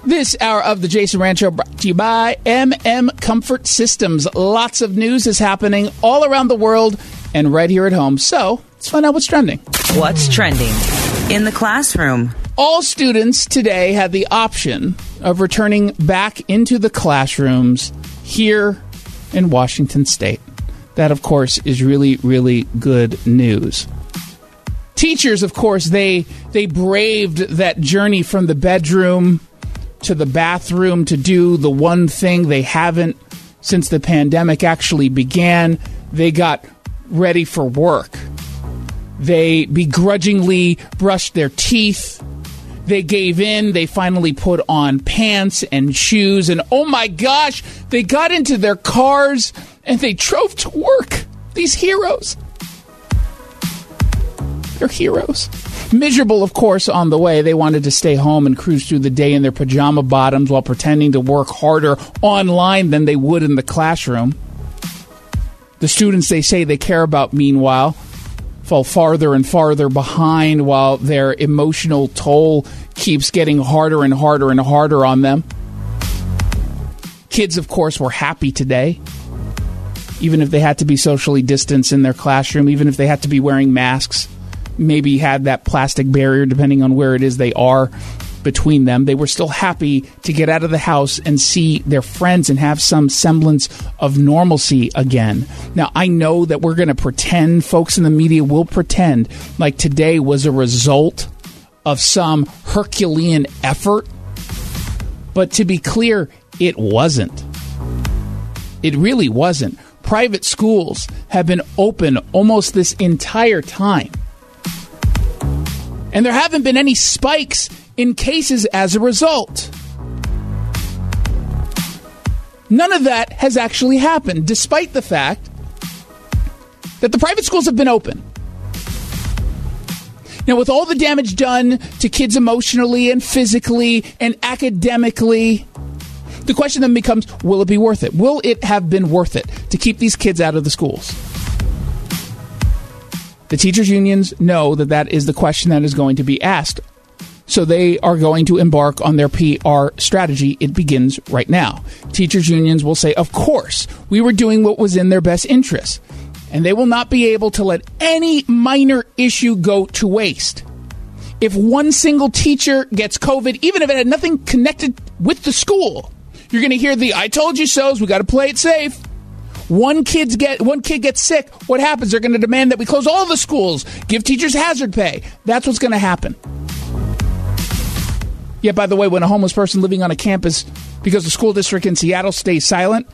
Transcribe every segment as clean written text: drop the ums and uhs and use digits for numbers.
This hour of the Jason Rant Show brought to you by Comfort Systems. Lots of news is happening all around the world and right here at home. So let's find out what's trending. What's trending in the classroom? All students today had the option of returning back into the classrooms here in Washington State. That, of course, is really, really good news. Teachers, of course, they braved that journey from the bedroom to the bathroom to do the one thing they haven't since the pandemic actually began. They got ready for work. They begrudgingly brushed their teeth. They gave in. They finally put on pants and shoes. And oh my gosh, they got into their cars and they drove to work. These heroes. They're heroes. Miserable, of course, on the way. They wanted to stay home and cruise through the day in their pajama bottoms while pretending to work harder online than they would in the classroom. The students they say they care about, meanwhile, fall farther and farther behind while their emotional toll keeps getting harder and harder and harder on them. Kids, of course, were happy today, even if they had to be socially distanced in their classroom, even if they had to be wearing masks, maybe had that plastic barrier depending on where it is they are between them. They were still happy to get out of the house and see their friends and have some semblance of normalcy again. Now, I know that we're going to pretend, folks in the media will pretend like today was a result of some Herculean effort. But to be clear, it wasn't. It really wasn't. Private schools have been open almost this entire time. And there haven't been any spikes in cases as a result. None of that has actually happened, despite the fact that the private schools have been open. Now, with all the damage done to kids emotionally and physically and academically, the question then becomes, will it be worth it? Will it have been worth it to keep these kids out of the schools? The teachers' unions know that that is the question that is going to be asked. So they are going to embark on their PR strategy. It begins right now. Teachers' unions will say, of course, we were doing what was in their best interest. And they will not be able to let any minor issue go to waste. If one single teacher gets COVID, even if it had nothing connected with the school, you're going to hear the I told you so's, we got to play it safe. One kid gets sick, what happens? They're going to demand that we close all the schools, give teachers hazard pay. That's what's going to happen. Yet, by the way, when a homeless person living on a campus, because the school district in Seattle stays silent,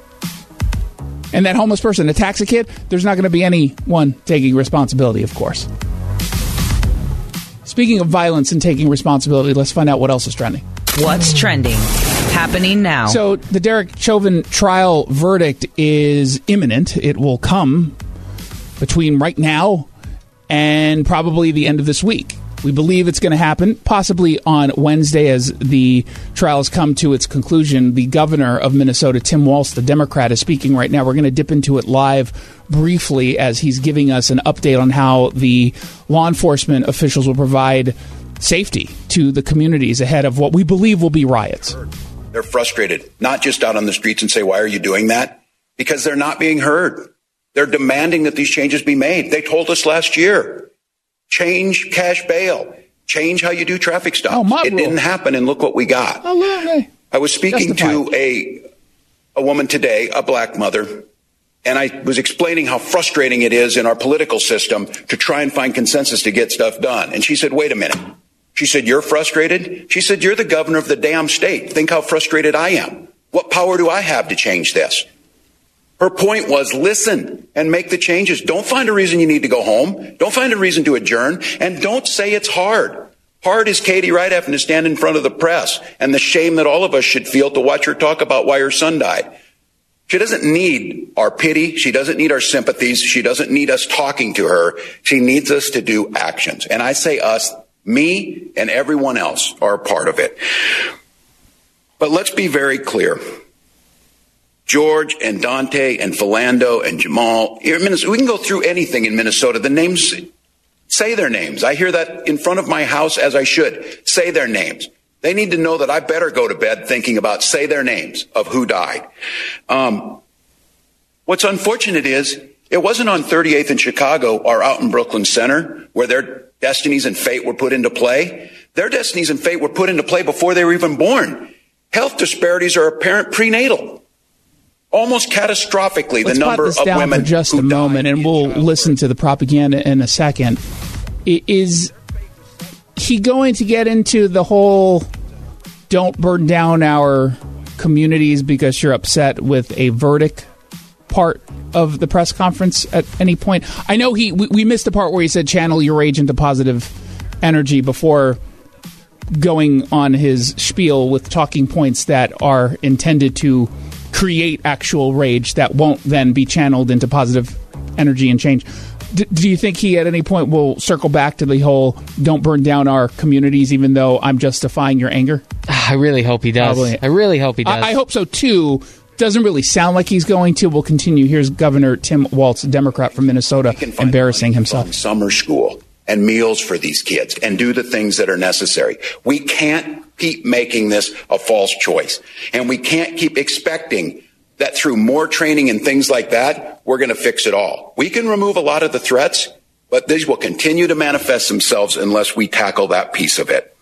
and that homeless person attacks a kid, there's not going to be anyone taking responsibility, of course. Speaking of violence and taking responsibility, let's find out what else is trending. What's trending? Happening now. So the Derek Chauvin trial verdict is imminent. It will come between right now and probably the end of this week. We believe it's going to happen possibly on Wednesday as the trial has come to its conclusion. The governor of Minnesota, Tim Walz, the Democrat, is speaking right now. We're going to dip into it live briefly as he's giving us an update on how the law enforcement officials will provide safety to the communities ahead of what we believe will be riots. They're frustrated, not just out on the streets and say, why are you doing that? Because they're not being heard. They're demanding that these changes be made. They told us last year, change cash bail, change how you do traffic stops. It didn't happen, and look what we got. I was speaking to a woman today, a black mother, and I was explaining how frustrating it is in our political system to try and find consensus to get stuff done. And she said, wait a minute. She said, you're frustrated? She said, you're the governor of the damn state. Think how frustrated I am. What power do I have to change this? Her point was, listen and make the changes. Don't find a reason you need to go home. Don't find a reason to adjourn. And don't say it's hard. Hard is Katie Wright having to stand in front of the press and the shame that all of us should feel to watch her talk about why her son died. She doesn't need our pity. She doesn't need our sympathies. She doesn't need us talking to her. She needs us to do actions. And I say us, me and everyone else are a part of it. But let's be very clear. George and Dante and Philando and Jamal, we can go through anything in Minnesota. The names, say their names. I hear that in front of my house as I should. Say their names. They need to know that I better go to bed thinking about, say their names of who died. What's unfortunate is it wasn't on 38th in Chicago or out in Brooklyn Center where their destinies and fate were put into play. Their destinies and fate were put into play before they were even born. Health disparities are apparent prenatal. Almost catastrophically, the number of women for just a moment, and we'll listen to the propaganda in a second. Is he going to get into the whole don't burn down our communities because you're upset with a verdict part of the press conference at any point? I know we missed the part where he said channel your rage into positive energy before going on his spiel with talking points that are intended to create actual rage that won't then be channeled into positive energy and change. Do you think he at any point will circle back to the whole don't burn down our communities even though I'm justifying your anger? I really hope he does. Probably. I really hope he does. I hope so too. Doesn't really sound like he's going to. We'll continue. Here's Governor Tim Walz, Democrat from Minnesota, embarrassing himself. Summer school and meals for these kids and do the things that are necessary. We can't keep making this a false choice. And we can't keep expecting that through more training and things like that, we're going to fix it all. We can remove a lot of the threats, but these will continue to manifest themselves unless we tackle that piece of it.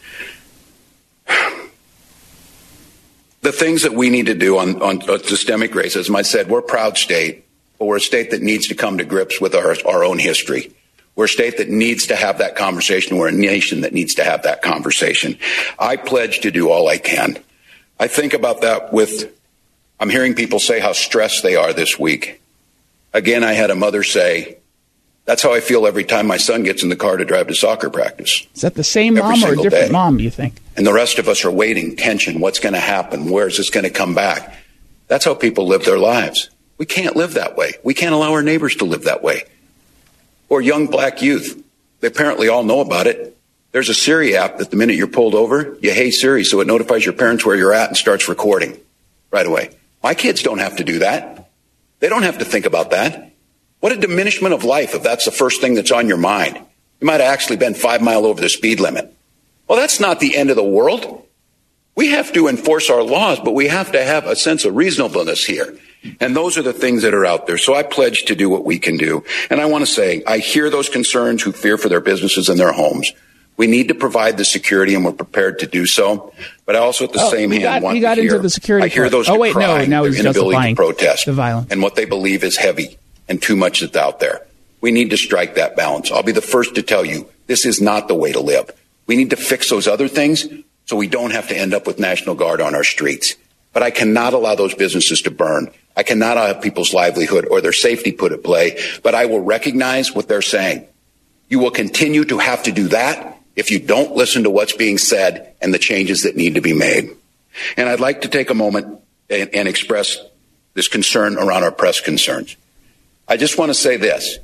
The things that we need to do on systemic racism, I said, we're a proud state, but we're a state that needs to come to grips with our own history. We're a state that needs to have that conversation. We're a nation that needs to have that conversation. I pledge to do all I can. I think about that I'm hearing people say how stressed they are this week. Again, I had a mother say, that's how I feel every time my son gets in the car to drive to soccer practice. Is that the same mom or a different mom, you think? And the rest of us are waiting, tension, what's going to happen? Where is this going to come back? That's how people live their lives. We can't live that way. We can't allow our neighbors to live that way. Or young black youth. They apparently all know about it. There's a Siri app that the minute you're pulled over, you hey Siri, so it notifies your parents where you're at and starts recording right away. My kids don't have to do that. They don't have to think about that. What a diminishment of life if that's the first thing that's on your mind. You might have actually been 5 miles over the speed limit. Well, that's not the end of the world. We have to enforce our laws, but we have to have a sense of reasonableness here. And those are the things that are out there. So I pledge to do what we can do. And I want to say, I hear those concerns who fear for their businesses and their homes. We need to provide the security, and we're prepared to do so. But I also, at the same hand, want to hear. Into the security. I hear those who cry now their he's inability to protest the violence and what they believe is heavy and too much that's out there. We need to strike that balance. I'll be the first to tell you, this is not the way to live. We need to fix those other things so we don't have to end up with National Guard on our streets. But I cannot allow those businesses to burn. I cannot have people's livelihood or their safety put at play. But I will recognize what they're saying. You will continue to have to do that if you don't listen to what's being said and the changes that need to be made. And I'd like to take a moment and express this concern around our press concerns. I just want to say this.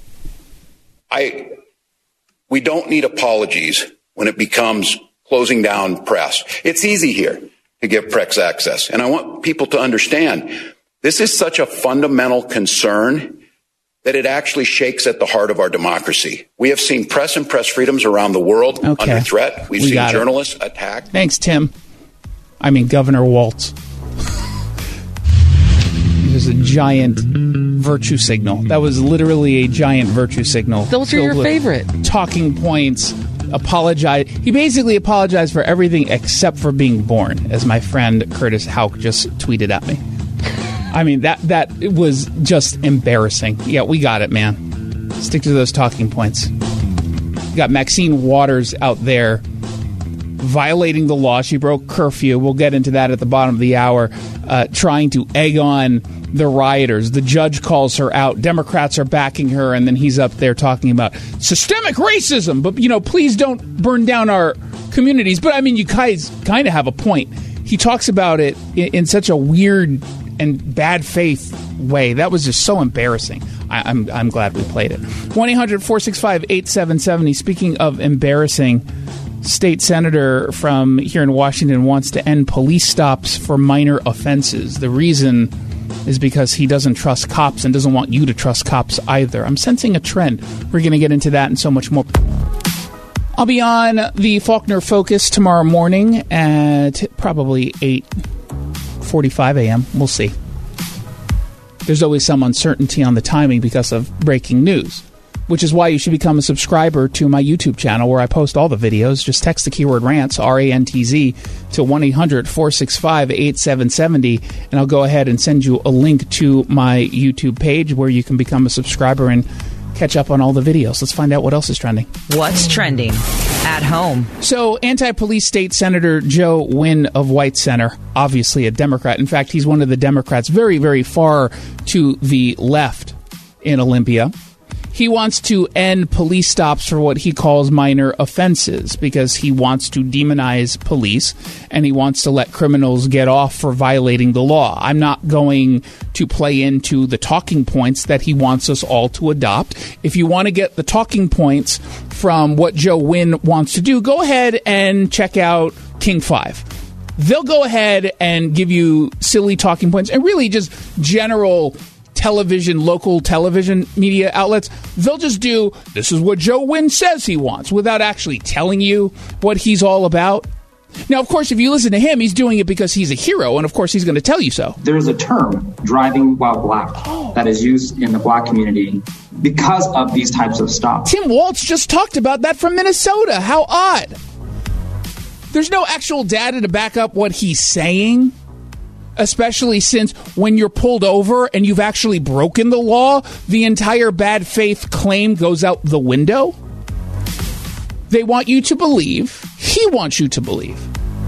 We don't need apologies when it becomes closing down press. It's easy here to give press access. And I want people to understand this is such a fundamental concern that it actually shakes at the heart of our democracy. We have seen press and press freedoms around the world under threat. We've seen journalists attacked. Thanks, Tim. Governor Walz. It was a giant virtue signal. That was literally a giant virtue signal. Those are your favorite. Talking points. Apologize. He basically apologized for everything except for being born, as my friend Curtis Houck just tweeted at me. I mean, that was just embarrassing. Yeah, we got it, man. Stick to those talking points. You got Maxine Waters out there violating the law. She broke curfew. We'll get into that at the bottom of the hour, trying to egg on the rioters. The judge calls her out. Democrats are backing her, and then he's up there talking about systemic racism. But, please don't burn down our communities. But, I mean, you guys kind of have a point. He talks about it in such a weird and bad faith way. That was just so embarrassing. I'm glad we played it. 1-800-465-8770. Speaking of embarrassing, state senator from here in Washington wants to end police stops for minor offenses. The reason is because he doesn't trust cops and doesn't want you to trust cops either. I'm sensing a trend. We're going to get into that and so much more. I'll be on the Faulkner Focus tomorrow morning at probably 8:45 a.m. We'll see. There's always some uncertainty on the timing because of breaking news, which is why you should become a subscriber to my YouTube channel where I post all the videos. Just text the keyword RANTZ, R-A-N-T-Z, to 1-800-465-8770, and I'll go ahead and send you a link to my YouTube page where you can become a subscriber and catch up on all the videos. Let's find out what else is trending. What's trending at home? So, anti-police state Senator Joe Wynn of White Center, obviously a Democrat. In fact, he's one of the Democrats very, very far to the left in Olympia. He wants to end police stops for what he calls minor offenses because he wants to demonize police and he wants to let criminals get off for violating the law. I'm not going to play into the talking points that he wants us all to adopt. If you want to get the talking points from what Joe Wynn wants to do, go ahead and check out King 5. They'll go ahead and give you silly talking points and really just general local television media outlets. They'll just do, this is what Joe Wynn says he wants, without actually telling you what he's all about. Now, of course, if you listen to him, he's doing it because he's a hero, and of course he's going to tell you so. There's a term, driving while black, that is used in the black community because of these types of stops. Tim Walz just talked about that from Minnesota. How odd. There's no actual data to back up what he's saying, especially since when you're pulled over and you've actually broken the law, the entire bad faith claim goes out the window. They want you to believe, he wants you to believe,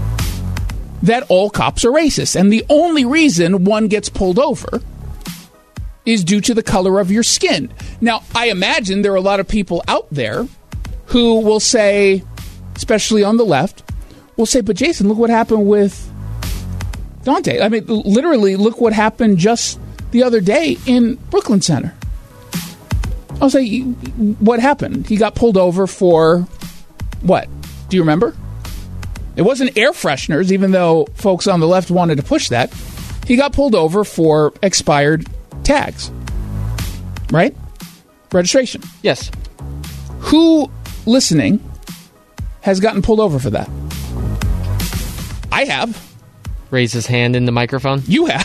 that all cops are racist. And the only reason one gets pulled over is due to the color of your skin. Now, I imagine there are a lot of people out there who will say, especially on the left, will say, but Jason, look what happened with Dante. I mean, literally, look what happened just the other day in Brooklyn Center. I'll say, what happened? He got pulled over for what? Do you remember? It wasn't air fresheners, even though folks on the left wanted to push that. He got pulled over for expired tags. Right? Registration. Yes. Who listening has gotten pulled over for that? I have. Raise his hand in the microphone. You have.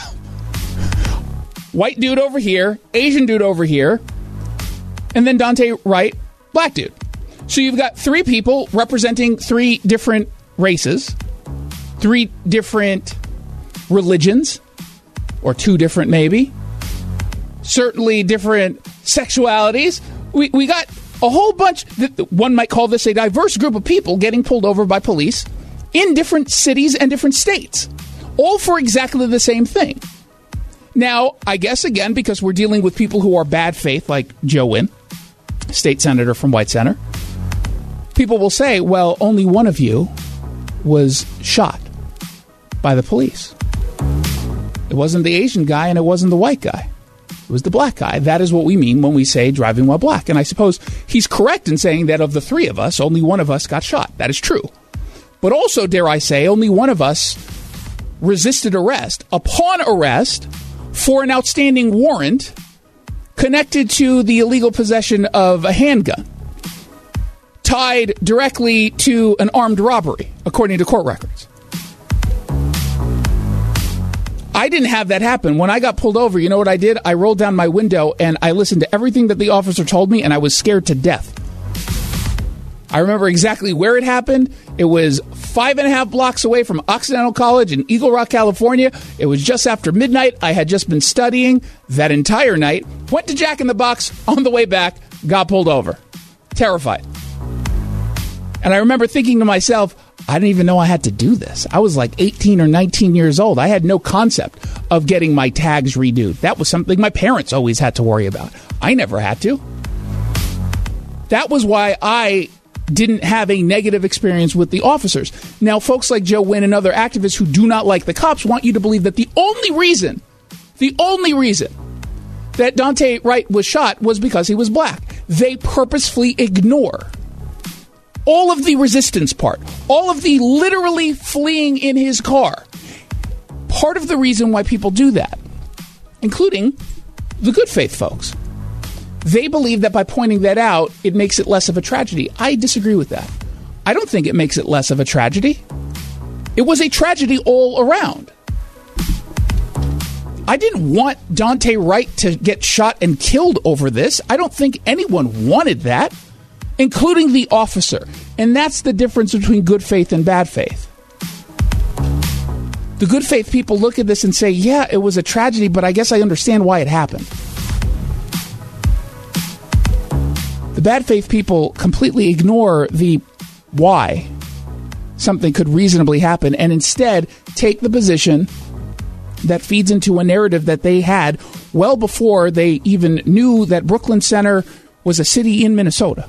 White dude over here, Asian dude over here, and then Dante Wright, black dude. So you've got three people representing three different races, three different religions, or two different maybe, certainly different sexualities. We got a whole bunch, one might call this a diverse group of people getting pulled over by police in different cities and different states. All for exactly the same thing. Now, I guess, again, because we're dealing with people who are bad faith, like Joe Wynn, state senator from White Center, people will say, well, only one of you was shot by the police. It wasn't the Asian guy and it wasn't the white guy. It was the black guy. That is what we mean when we say driving while black. And I suppose he's correct in saying that of the three of us, only one of us got shot. That is true. But also, dare I say, only one of us resisted arrest upon arrest for an outstanding warrant connected to the illegal possession of a handgun tied directly to an armed robbery, according to court records. I didn't have that happen. When I got pulled over, you know what I did? I rolled down my window and I listened to everything that the officer told me, and I was scared to death. I remember exactly where it happened. It was 5.5 blocks away from Occidental College in Eagle Rock, California. It was just after midnight. I had just been studying that entire night. Went to Jack in the Box on the way back. Got pulled over. Terrified. And I remember thinking to myself, I didn't even know I had to do this. I was like 18 or 19 years old. I had no concept of getting my tags redoed. That was something my parents always had to worry about. I never had to. That was why I didn't have a negative experience with the officers. Now, folks like Joe Wynn and other activists who do not like the cops want you to believe that the only reason that Dante Wright was shot was because he was black. They purposefully ignore all of the resistance part, all of the literally fleeing in his car. Part of the reason why people do that, including the good faith folks, they believe that by pointing that out, it makes it less of a tragedy. I disagree with that. I don't think it makes it less of a tragedy. It was a tragedy all around. I didn't want Daunte Wright to get shot and killed over this. I don't think anyone wanted that, including the officer. And that's the difference between good faith and bad faith. The good faith people look at this and say, yeah, it was a tragedy, but I guess I understand why it happened. The bad faith people completely ignore the why something could reasonably happen and instead take the position that feeds into a narrative that they had well before they even knew that Brooklyn Center was a city in Minnesota.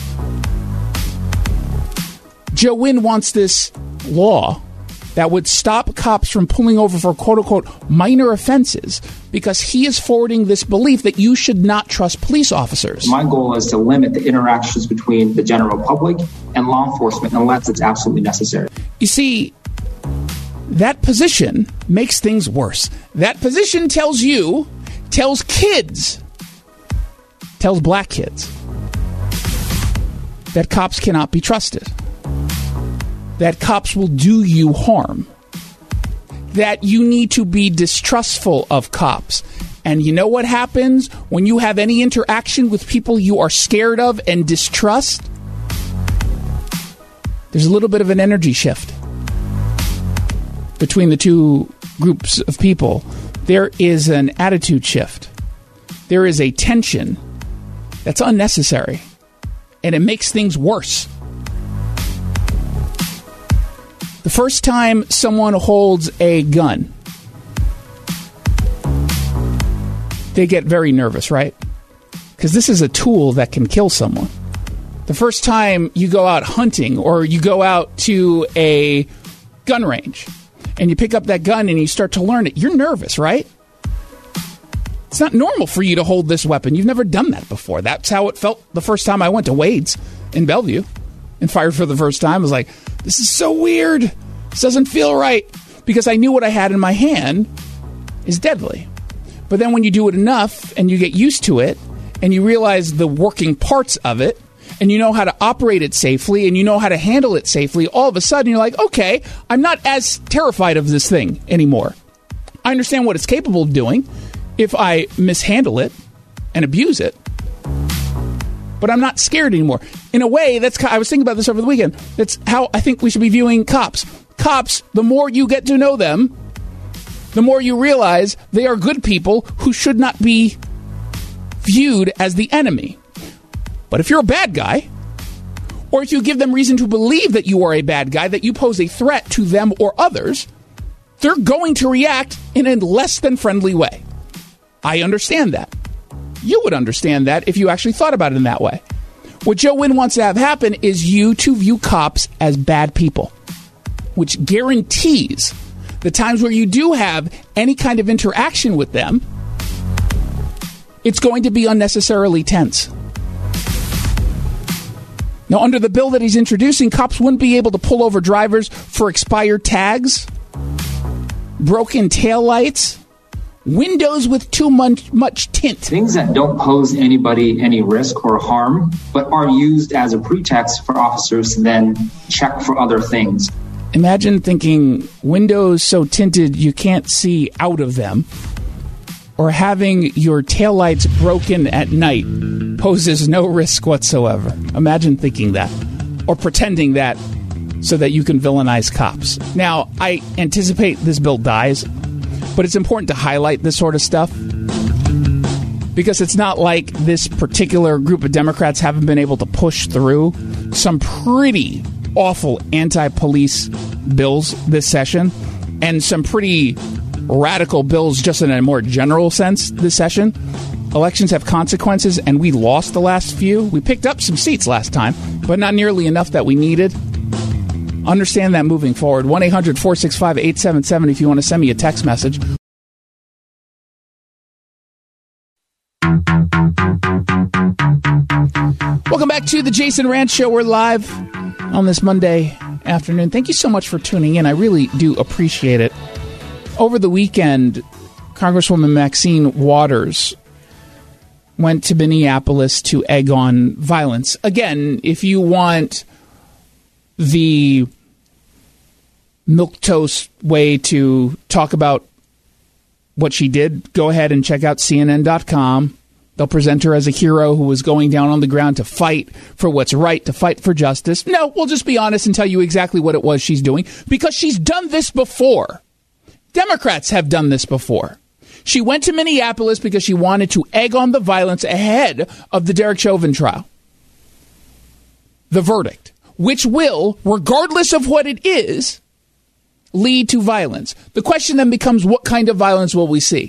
Joe Nguyen wants this law that would stop cops from pulling over for quote-unquote minor offenses because he is forwarding this belief that you should not trust police officers. My goal is to limit the interactions between the general public and law enforcement unless it's absolutely necessary. You see, that position makes things worse. That position tells kids, tells black kids, that cops cannot be trusted. That cops will do you harm. That you need to be distrustful of cops. And you know what happens when you have any interaction with people you are scared of and distrust? There's a little bit of an energy shift between the two groups of people. There is an attitude shift. There is a tension that's unnecessary. And it makes things worse. The first time someone holds a gun, they get very nervous, right? Because this is a tool that can kill someone. The first time you go out hunting or you go out to a gun range and you pick up that gun and you start to learn it, you're nervous, right? It's not normal for you to hold this weapon. You've never done that before. That's how it felt the first time I went to Wade's in Bellevue and fired for the first time. I was like, this is so weird. This doesn't feel right. Because I knew what I had in my hand is deadly. But then when you do it enough and you get used to it and you realize the working parts of it and you know how to operate it safely and you know how to handle it safely, all of a sudden you're like, okay, I'm not as terrified of this thing anymore. I understand what it's capable of doing if I mishandle it and abuse it. But I'm not scared anymore. In a way, I was thinking about this over the weekend. That's how I think we should be viewing cops. Cops, the more you get to know them, the more you realize they are good people who should not be viewed as the enemy. But if you're a bad guy, or if you give them reason to believe that you are a bad guy, that you pose a threat to them or others, they're going to react in a less than friendly way. I understand that. You would understand that if you actually thought about it in that way. What Joe Nguyen wants to have happen is you to view cops as bad people, which guarantees the times where you do have any kind of interaction with them, it's going to be unnecessarily tense. Now, under the bill that he's introducing, cops wouldn't be able to pull over drivers for expired tags, broken taillights, windows with too much tint. Things that don't pose anybody any risk or harm, but are used as a pretext for officers to then check for other things. Imagine thinking windows so tinted you can't see out of them, or having your taillights broken at night poses no risk whatsoever. Imagine thinking that, or pretending that, so that you can villainize cops. Now, I anticipate this bill dies, but it's important to highlight this sort of stuff because it's not like this particular group of Democrats haven't been able to push through some pretty awful anti-police bills this session and some pretty radical bills just in a more general sense this session. Elections have consequences, and we lost the last few. We picked up some seats last time, but not nearly enough that we needed. Understand that moving forward. 1-800-465-8770 if you want to send me a text message. Welcome back to the Jason Rantz Show. We're live on this Monday afternoon. Thank you so much for tuning in. I really do appreciate it. Over the weekend, Congresswoman Maxine Waters went to Minneapolis to egg on violence. Again, if you want the milquetoast way to talk about what she did, go ahead and check out CNN.com. They'll present her as a hero who was going down on the ground to fight for what's right, to fight for justice. No, we'll just be honest and tell you exactly what it was she's doing, because she's done this before. Democrats have done this before. She went to Minneapolis because she wanted to egg on the violence ahead of the Derek Chauvin trial. The verdict, which will, regardless of what it is, lead to violence. The question then becomes, what kind of violence will we see?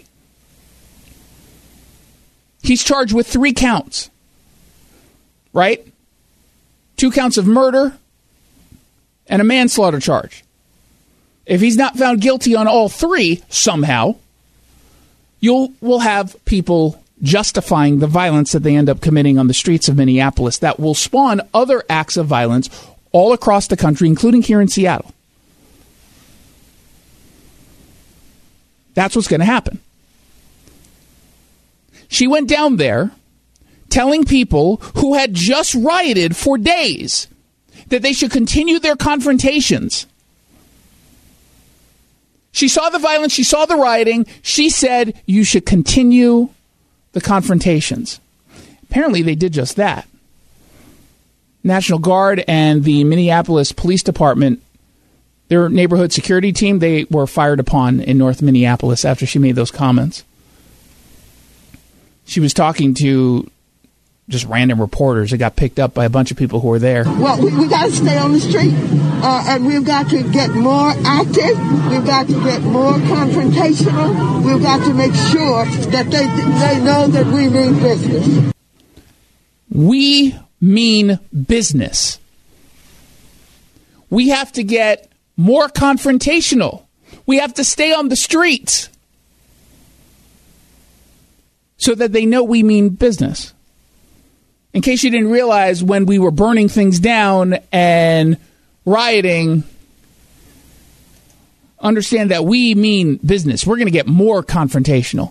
He's charged with 3 counts, right? 2 counts of murder and a manslaughter charge. If he's not found guilty on all 3 somehow, will have people justifying the violence that they end up committing on the streets of Minneapolis that will spawn other acts of violence all across the country, including here in Seattle. That's what's going to happen. She went down there telling people who had just rioted for days that they should continue their confrontations. She saw the violence. She saw the rioting. She said, you should continue the confrontations. Apparently, they did just that. National Guard and the Minneapolis Police Department, their neighborhood security team, they were fired upon in North Minneapolis after she made those comments. She was talking to just random reporters. It got picked up by a bunch of people who were there. Well, we got to stay on the street, and we've got to get more active. We've got to get more confrontational. We've got to make sure that they know that we mean business. We mean business. We have to get more confrontational. We have to stay on the streets so that they know we mean business. In case you didn't realize, when we were burning things down and rioting, understand that we mean business. We're going to get more confrontational.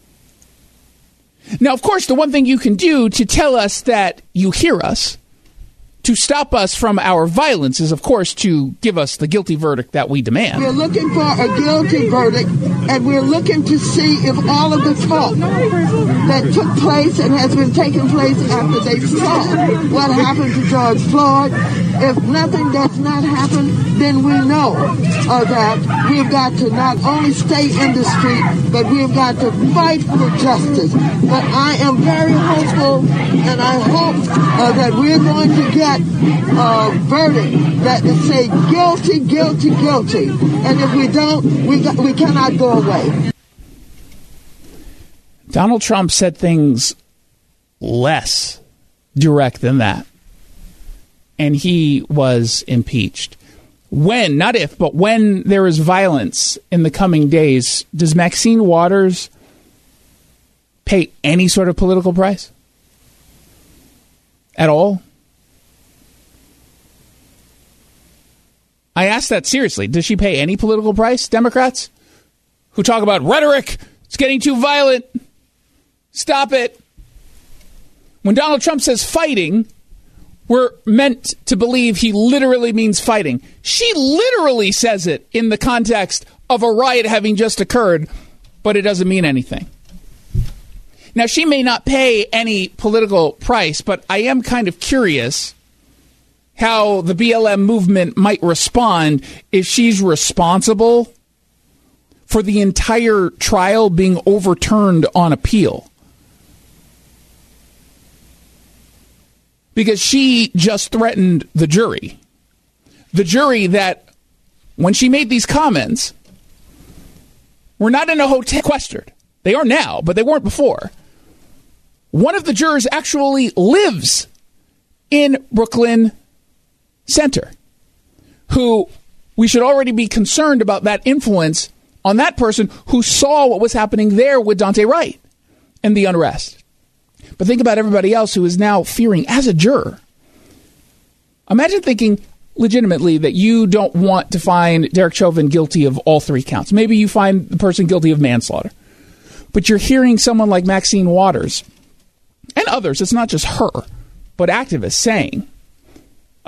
Now, of course, the one thing you can do to tell us that you hear us, to stop us from our violence, is, of course, to give us the guilty verdict that we demand. We're looking for a guilty verdict, and we're looking to see if all of the talk that took place and has been taking place after they saw what happened to George Floyd, if nothing does not happen, then we know that we've got to not only stay in the street, but we've got to fight for justice. But I am very hopeful, and I hope that we're going to get a verdict that will say guilty, guilty, guilty. And if we don't, we cannot go away. Donald Trump said things less direct than that. And he was impeached. When, not if, but when there is violence in the coming days, does Maxine Waters pay any sort of political price? At all? I ask that seriously. Does she pay any political price, Democrats? Who talk about rhetoric, it's getting too violent, stop it. When Donald Trump says fighting, we're meant to believe he literally means fighting. She literally says it in the context of a riot having just occurred, but it doesn't mean anything. Now, she may not pay any political price, but I am kind of curious how the BLM movement might respond if she's responsible for the entire trial being overturned on appeal. Because she just threatened the jury. The jury that, when she made these comments, were not in a hotel sequestered. They are now, but they weren't before. One of the jurors actually lives in Brooklyn Center, who we should already be concerned about that influence on that person who saw what was happening there with Daunte Wright and the unrest. But think about everybody else who is now fearing as a juror. Imagine thinking legitimately that you don't want to find Derek Chauvin guilty of all 3 counts. Maybe you find the person guilty of manslaughter. But you're hearing someone like Maxine Waters and others, it's not just her, but activists saying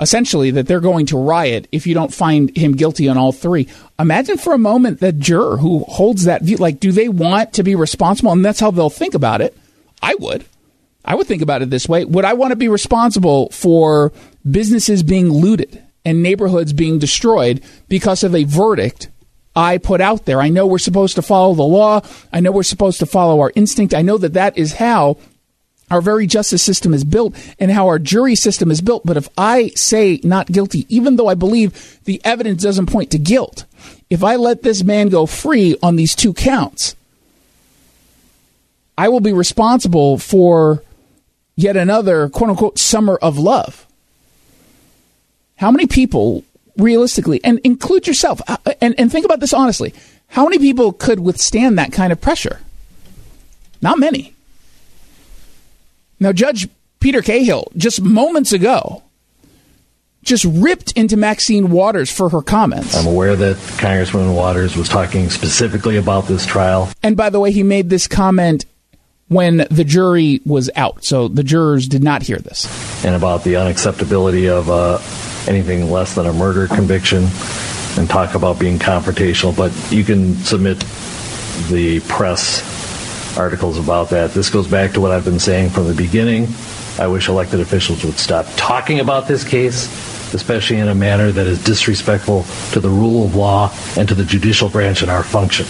essentially that they're going to riot if you don't find him guilty on all three. Imagine for a moment that juror who holds that view. Like, do they want to be responsible? And that's how they'll think about it. I would think about it this way. Would I want to be responsible for businesses being looted and neighborhoods being destroyed because of a verdict I put out there? I know we're supposed to follow the law. I know we're supposed to follow our instinct. I know that that is how our very justice system is built and how our jury system is built. But if I say not guilty, even though I believe the evidence doesn't point to guilt, if I let this man go free on these 2 counts, I will be responsible for yet another, quote unquote, summer of love. How many people realistically, and include yourself, and think about this honestly, how many people could withstand that kind of pressure? Not many. Now, Judge Peter Cahill, just moments ago, just ripped into Maxine Waters for her comments. I'm aware that Congresswoman Waters was talking specifically about this trial. And by the way, he made this comment when the jury was out, so the jurors did not hear this. And about the unacceptability of anything less than a murder conviction, and talk about being confrontational. But you can submit the press articles about that. This goes back to what I've been saying from the beginning. I wish elected officials would stop talking about this case, especially in a manner that is disrespectful to the rule of law and to the judicial branch and our function.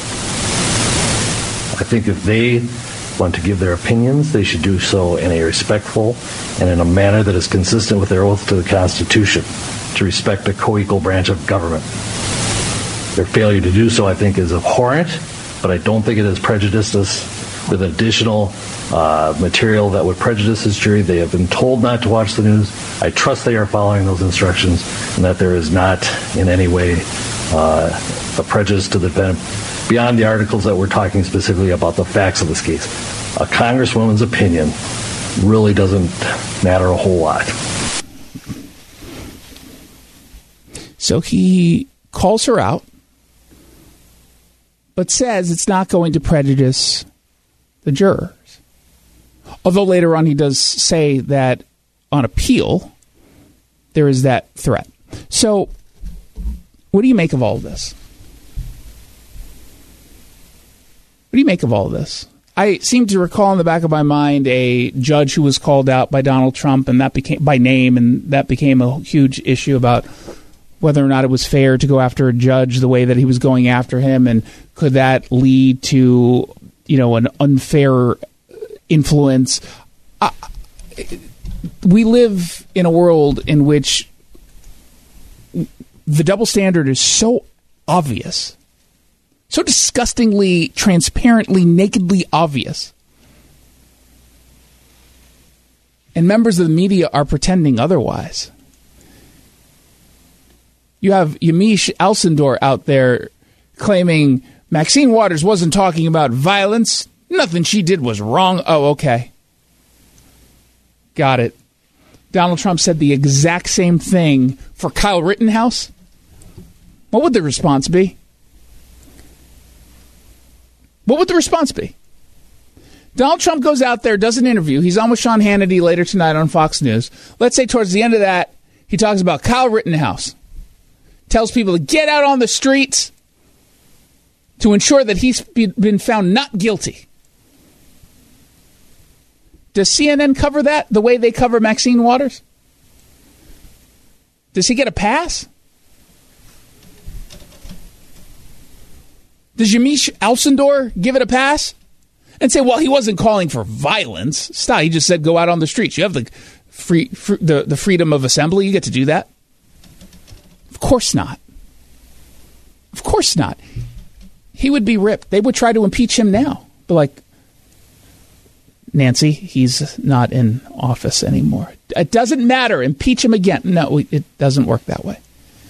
I think if they want to give their opinions, they should do so in a respectful and in a manner that is consistent with their oath to the Constitution, to respect a co-equal branch of government. Their failure to do so, I think, is abhorrent, but I don't think it has prejudiced us with additional material that would prejudice this jury. They have been told not to watch the news. I trust they are following those instructions and that there is not in any way a prejudice to the defendant beyond the articles that we're talking specifically about the facts of this case. A congresswoman's opinion really doesn't matter a whole lot. So he calls her out, but says it's not going to prejudice the jurors. Although later on he does say that on appeal, there is that threat. So what do you make of all of this? What do you make of all of this? I seem to recall in the back of my mind a judge who was called out by Donald Trump, and that became by name, and that became a huge issue about whether or not it was fair to go after a judge the way that he was going after him, and could that lead to, an unfair influence. We live in a world in which the double standard is so obvious, so disgustingly, transparently, nakedly obvious. And members of the media are pretending otherwise. You have Yamiche Alcindor out there claiming Maxine Waters wasn't talking about violence. Nothing she did was wrong. Oh, okay. Got it. Donald Trump said the exact same thing for Kyle Rittenhouse. What would the response be? What would the response be? Donald Trump goes out there, does an interview. He's on with Sean Hannity later tonight on Fox News. Let's say towards the end of that, he talks about Kyle Rittenhouse. Tells people to get out on the streets to ensure that he's been found not guilty. Does CNN cover that the way they cover Maxine Waters? Does he get a pass? Does Yamiche Alcindor give it a pass and say, well, he wasn't calling for violence? Stop. He just said go out on the streets. You have the freedom of assembly. You get to do that. Of course not. Of course not. He would be ripped. They would try to impeach him now. But like, Nancy, he's not in office anymore. It doesn't matter. Impeach him again. No, it doesn't work that way.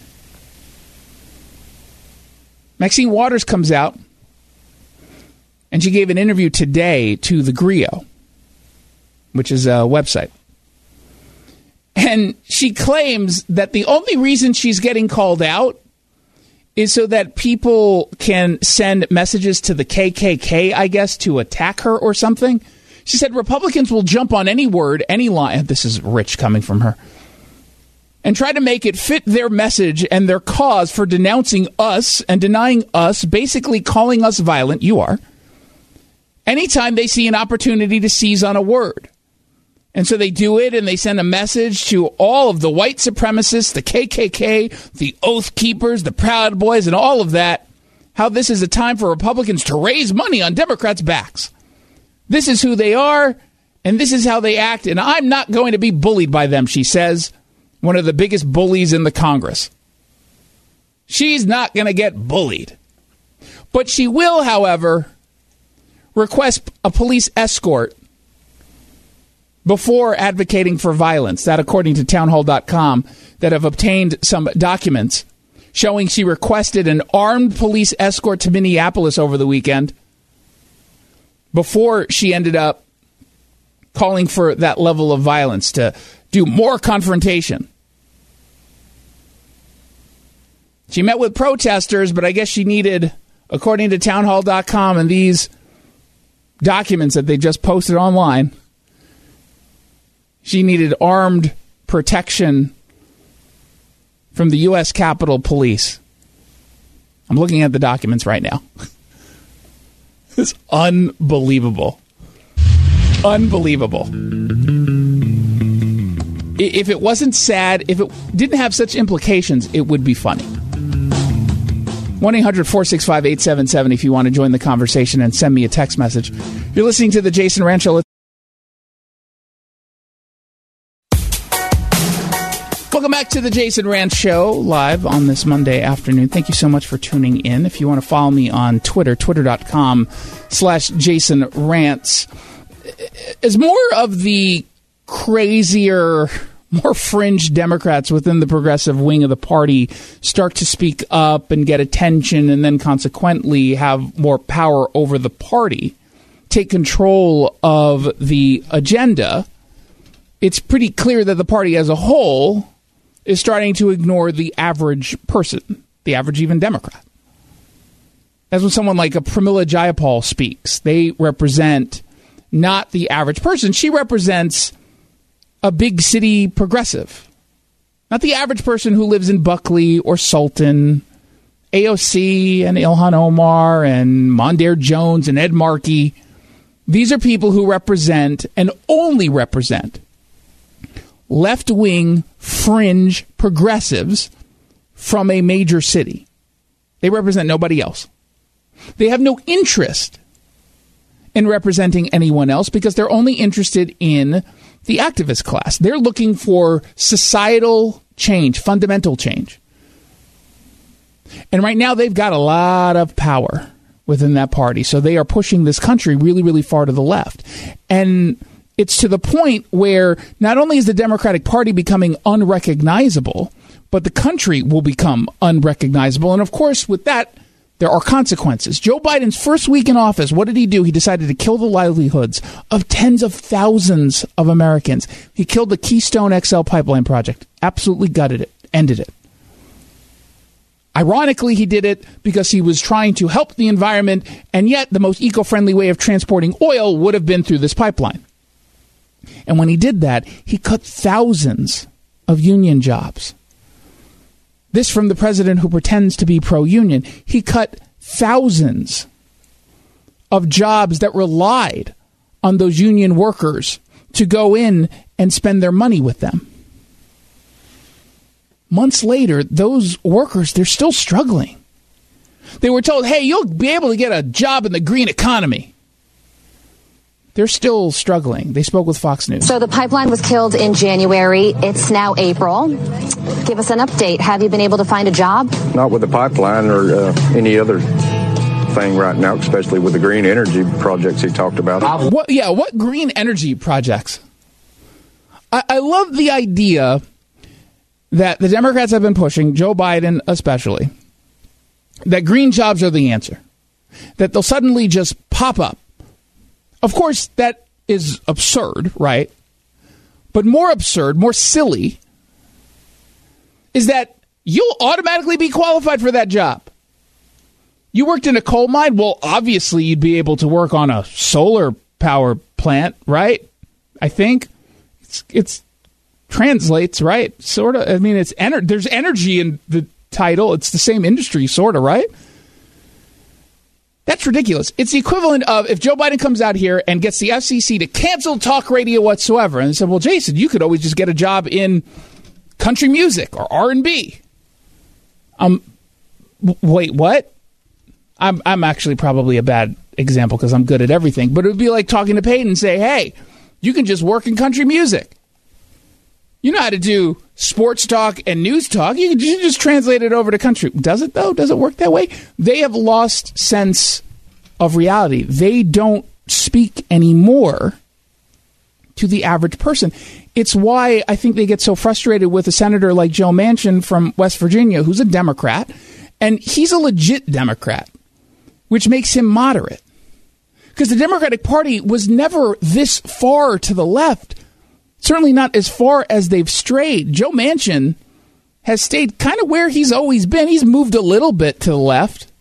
Maxine Waters comes out, and she gave an interview today to the Grio, which is a website. And she claims that the only reason she's getting called out is so that people can send messages to the KKK, I guess, to attack her or something. She said Republicans will jump on any word, any line. This is rich coming from her. and try to make it fit their message and their cause for denouncing us and denying us, basically calling us violent. You are. Anytime they see an opportunity to seize on a word. And so they do it, and they send a message to all of the white supremacists, the KKK, the Oath Keepers, the Proud Boys, and all of that, how this is a time for Republicans to raise money on Democrats' backs. This is who they are, and this is how they act, and I'm not going to be bullied by them, she says. One of the biggest bullies in the Congress. She's not going to get bullied. But she will, however, request a police escort before advocating for violence. That, according to townhall.com, that have obtained some documents showing she requested an armed police escort to Minneapolis over the weekend before she ended up calling for that level of violence, to do more confrontation. She met with protesters, but I guess she needed, according to townhall.com and these documents that they just posted online, she needed armed protection from the U.S. Capitol Police. I'm looking at the documents right now. It's unbelievable. Unbelievable. If it wasn't sad, if it didn't have such implications, it would be funny. 1-800-465-8770 if you want to join the conversation and send me a text message. You're listening to The Jason Rant Show. Welcome back to The Jason Rant Show, live on this Monday afternoon. Thank you so much for tuning in. If you want to follow me on Twitter, twitter.com/JasonRants. As more of the crazier, more fringe Democrats within the progressive wing of the party start to speak up and get attention and then consequently have more power over the party, take control of the agenda, it's pretty clear that the party as a whole is starting to ignore the average person, the average even Democrat. As when someone like a Pramila Jayapal speaks, they represent not the average person. She represents a big city progressive, not the average person who lives in Buckley or Sultan. AOC and Ilhan Omar and Mondaire Jones and Ed Markey. These are people who represent and only represent left-wing fringe progressives from a major city. They represent nobody else. They have no interest in representing anyone else because they're only interested in the activist class. They're looking for societal change, fundamental change. And right now they've got a lot of power within that party. So they are pushing this country really, really far to the left. And it's to the point where not only is the Democratic Party becoming unrecognizable, but the country will become unrecognizable. And of course, with that, there are consequences. Joe Biden's first week in office, what did he do? He decided to kill the livelihoods of tens of thousands of Americans. He killed the Keystone XL pipeline project. Absolutely gutted it. Ended it. Ironically, he did it because he was trying to help the environment, and yet the most eco-friendly way of transporting oil would have been through this pipeline. And when he did that, he cut thousands of union jobs. This from the president who pretends to be pro-union. He cut thousands of jobs that relied on those union workers to go in and spend their money with them. Months later, those workers, they're still struggling. They were told, hey, you'll be able to get a job in the green economy. They're still struggling. They spoke with Fox News. So the pipeline was killed in January. It's now April. Give us an update. Have you been able to find a job? Not with the pipeline or any other thing right now, especially with the green energy projects he talked about. What green energy projects? I love the idea that the Democrats have been pushing, Joe Biden especially, that green jobs are the answer, that they'll suddenly just pop up. Of course, that is absurd, right? But more absurd, more silly, is that you'll automatically be qualified for that job. You worked in a coal mine? Well, obviously you'd be able to work on a solar power plant, right? I think. It's translates, right? Sort of. I mean, it's there's energy in the title. It's the same industry, sort of, right? That's ridiculous. It's the equivalent of if Joe Biden comes out here and gets the FCC to cancel talk radio whatsoever. And they said, well, Jason, you could always just get a job in country music or R&B. Wait, what? I'm actually probably a bad example because I'm good at everything. But it would be like talking to Peyton and say, hey, you can just work in country music. You know how to do sports talk and news talk. You can just translate it over to country. Does it, though? Does it work that way? They have lost sense of reality. They don't speak anymore to the average person. It's why I think they get so frustrated with a senator like Joe Manchin from West Virginia, who's a Democrat, and he's a legit Democrat, which makes him moderate. Because the Democratic Party was never this far to the left. Certainly not as far as they've strayed. Joe Manchin has stayed kind of where he's always been. He's moved a little bit to the left.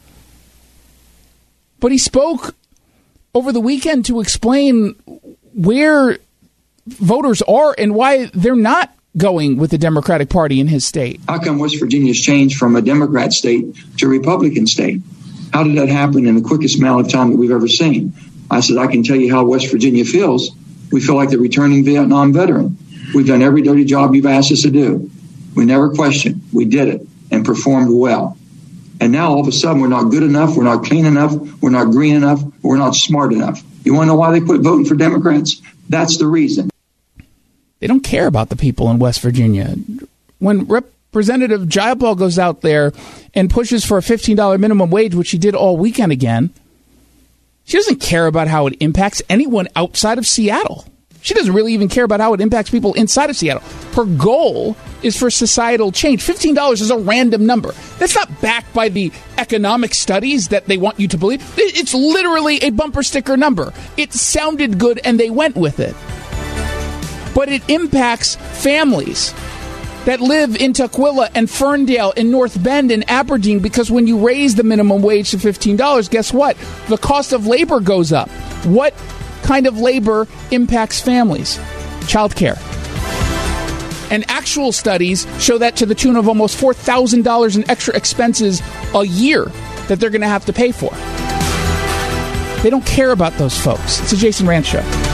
But he spoke over the weekend to explain where voters are and why they're not going with the Democratic Party in his state. How come West Virginia's changed from a Democrat state to a Republican state? How did that happen in the quickest amount of time that we've ever seen? I said, I can tell you how West Virginia feels. We feel like the returning Vietnam veteran. We've done every dirty job you've asked us to do. We never questioned. We did it and performed well. And now all of a sudden we're not good enough, we're not clean enough, we're not green enough, we're not smart enough. You want to know why they quit voting for Democrats? That's the reason. They don't care about the people in West Virginia. When Representative Jayapal goes out there and pushes for a $15 minimum wage, which she did all weekend again, she doesn't care about how it impacts anyone outside of Seattle. She doesn't really even care about how it impacts people inside of Seattle. Her goal is for societal change. $15 is a random number. That's not backed by the economic studies that they want you to believe. It's literally a bumper sticker number. It sounded good and they went with it. But it impacts families that live in Tukwila and Ferndale and North Bend and Aberdeen, because when you raise the minimum wage to $15, guess what? The cost of labor goes up. What kind of labor impacts families? Childcare. And actual studies show that to the tune of almost $4,000 in extra expenses a year that they're going to have to pay for. They don't care about those folks. It's a Jason Rantz Show.